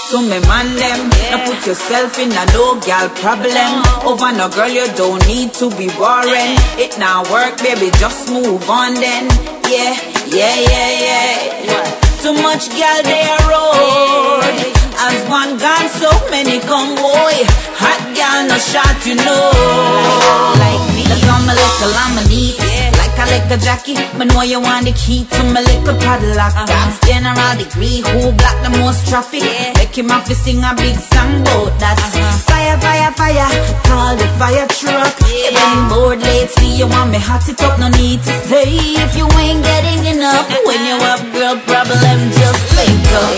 to me man them. Now put yourself in a no girl problem. Over no girl you don't need to be worrying. It now work baby, just move on then. Yeah. Too much girl they road. As one gone so many come boy. Hot girl no shot you know. Like me, that's how my little I'm a neat. Like a little Jackie, but know you want the key to my little padlock. That's general degree, who block the most traffic. Make him have to sing a big song about that. Fire, fire, fire, call the fire truck. Been bored lately, you want me hot it up, no need to stay. If you ain't getting enough, when you have girl problem, just link up.